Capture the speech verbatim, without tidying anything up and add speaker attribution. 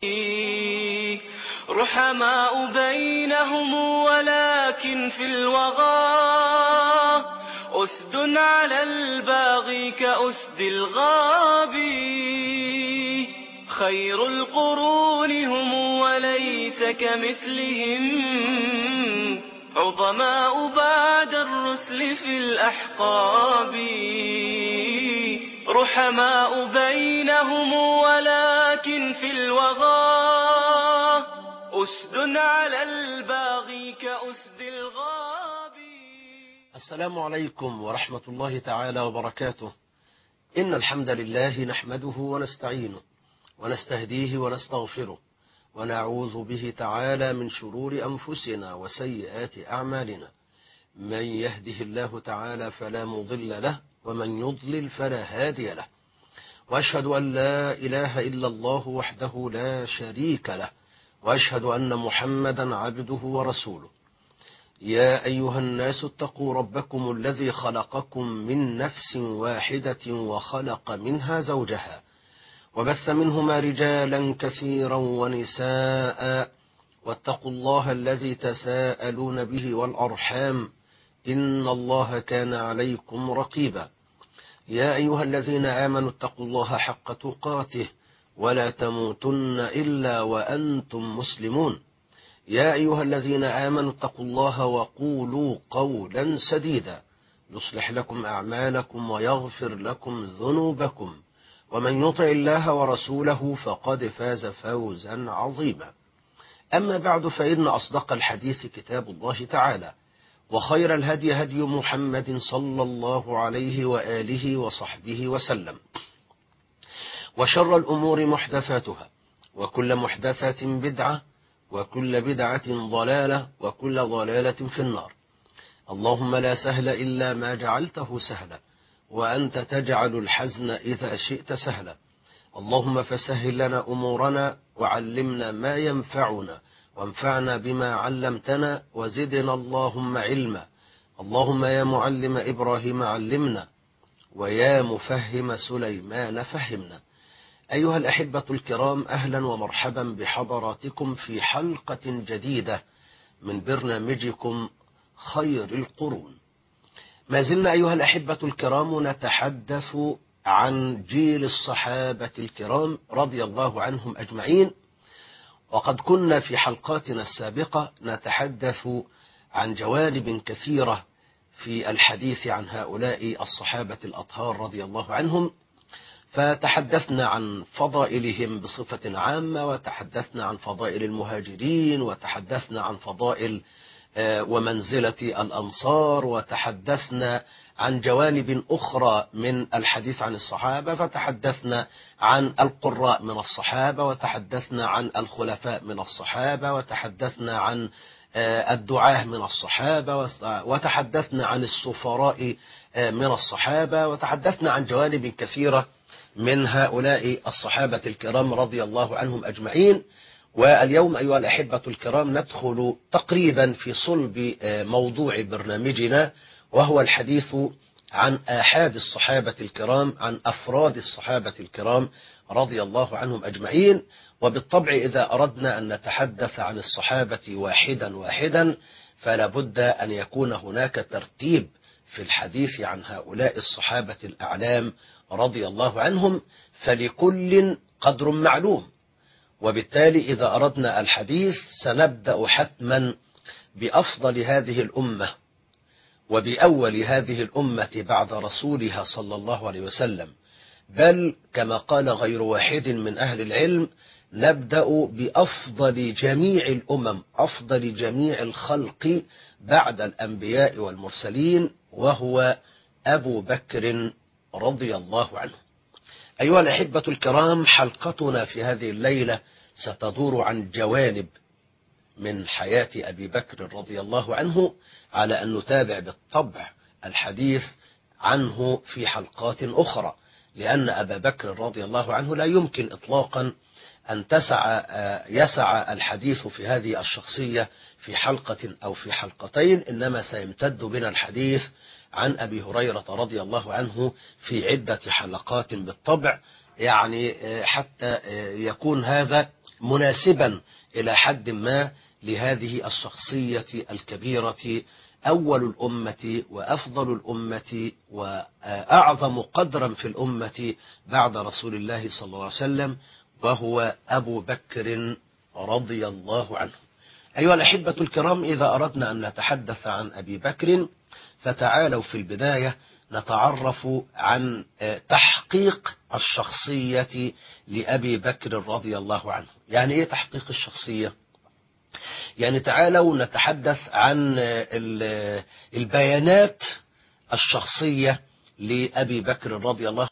Speaker 1: رحماء بينهم ولكن في الوغى أسد على الباغي كأسد الغابي. خير القرون هم وليس كمثلهم عظماء بعد الرسل في الأحقاب. رحماء بينهم ولكن في الوغى أسد على الباغي كأسد الغاب.
Speaker 2: السلام عليكم ورحمة الله تعالى وبركاته. إن الحمد لله نحمده ونستعينه ونستهديه ونستغفره ونعوذ به تعالى من شرور أنفسنا وسيئات أعمالنا. من يهده الله تعالى فلا مضل له ومن يضلل فلا هادي له. وأشهد أن لا إله إلا الله وحده لا شريك له، وأشهد أن محمدا عبده ورسوله. يا أيها الناس اتقوا ربكم الذي خلقكم من نفس واحدة وخلق منها زوجها وبث منهما رجالا كثيرا ونساء، واتقوا الله الذي تساءلون به والأرحام إن الله كان عليكم رقيبا. يا أيها الذين آمنوا اتقوا الله حق تقاته ولا تموتن إلا وأنتم مسلمون. يا أيها الذين آمنوا اتقوا الله وقولوا قولا سديدا يصلح لكم أعمالكم ويغفر لكم ذنوبكم، ومن يطع الله ورسوله فقد فاز فوزا عظيما. أما بعد، فإن أصدق الحديث كتاب الله تعالى، وخير الهدي هدي محمد صلى الله عليه وآله وصحبه وسلم، وشر الأمور محدثاتها، وكل محدثة بدعة، وكل بدعة ضلالة، وكل ضلالة في النار. اللهم لا سهل إلا ما جعلته سهلا، وأنت تجعل الحزن إذا شئت سهلا. اللهم فسهل لنا أمورنا وعلمنا ما ينفعنا وانفعنا بما علمتنا وزدنا اللهم علما. اللهم يا معلم إبراهيم علمنا، ويا مفهم سليمان فهمنا. أيها الأحبة الكرام، أهلا ومرحبا بحضراتكم في حلقة جديدة من برنامجكم خير القرون. ما زلنا أيها الأحبة الكرام نتحدث عن جيل الصحابة الكرام رضي الله عنهم أجمعين، وقد كنا في حلقاتنا السابقة نتحدث عن جوانب كثيرة في الحديث عن هؤلاء الصحابة الأطهار رضي الله عنهم، فتحدثنا عن فضائلهم بصفة عامة، وتحدثنا عن فضائل المهاجرين، وتحدثنا عن فضائل ومنزلة الأنصار، وتحدثنا عن جوانب أخرى من الحديث عن الصحابة، فتحدثنا عن القراء من الصحابة، وتحدثنا عن الخلفاء من الصحابة، وتحدثنا عن الدعاة من الصحابة، وتحدثنا عن السفراء من الصحابة، وتحدثنا عن جوانب كثيرة من هؤلاء الصحابة الكرام رضي الله عنهم أجمعين. واليوم أيها الأحبة الكرام ندخل تقريبا في صلب موضوع برنامجنا، وهو الحديث عن آحاد الصحابة الكرام، عن أفراد الصحابة الكرام رضي الله عنهم أجمعين. وبالطبع إذا أردنا أن نتحدث عن الصحابة واحدا واحدا فلا بد أن يكون هناك ترتيب في الحديث عن هؤلاء الصحابة الأعلام رضي الله عنهم، فلكل قدر معلوم. وبالتالي إذا أردنا الحديث سنبدأ حتما بأفضل هذه الأمة وبأول هذه الأمة بعد رسولها صلى الله عليه وسلم، بل كما قال غير واحد من أهل العلم نبدأ بأفضل جميع الأمم، أفضل جميع الخلق بعد الأنبياء والمرسلين، وهو أبو بكر رضي الله عنه. أيها الأحبة الكرام، حلقتنا في هذه الليلة ستدور عن جوانب من حياة أبي بكر رضي الله عنه، على أن نتابع بالطبع الحديث عنه في حلقات أخرى، لأن أبا بكر رضي الله عنه لا يمكن إطلاقا أن تسع يسع الحديث في هذه الشخصية في حلقة أو في حلقتين، إنما سيمتد بنا الحديث عن أبي هريرة رضي الله عنه في عدة حلقات بالطبع، يعني حتى يكون هذا مناسبا إلى حد ما لهذه الشخصية الكبيرة، أول الأمة وأفضل الأمة وأعظم قدرا في الأمة بعد رسول الله صلى الله عليه وسلم، وهو أبو بكر رضي الله عنه. أيها الأحبة الكرام، إذا أردنا أن نتحدث عن أبي بكر فتعالوا في البداية نتعرف عن تحقيق الشخصية لأبي بكر رضي الله عنه. يعني إيه تحقيق الشخصية؟ يعني تعالوا نتحدث عن البيانات الشخصية لأبي بكر رضي الله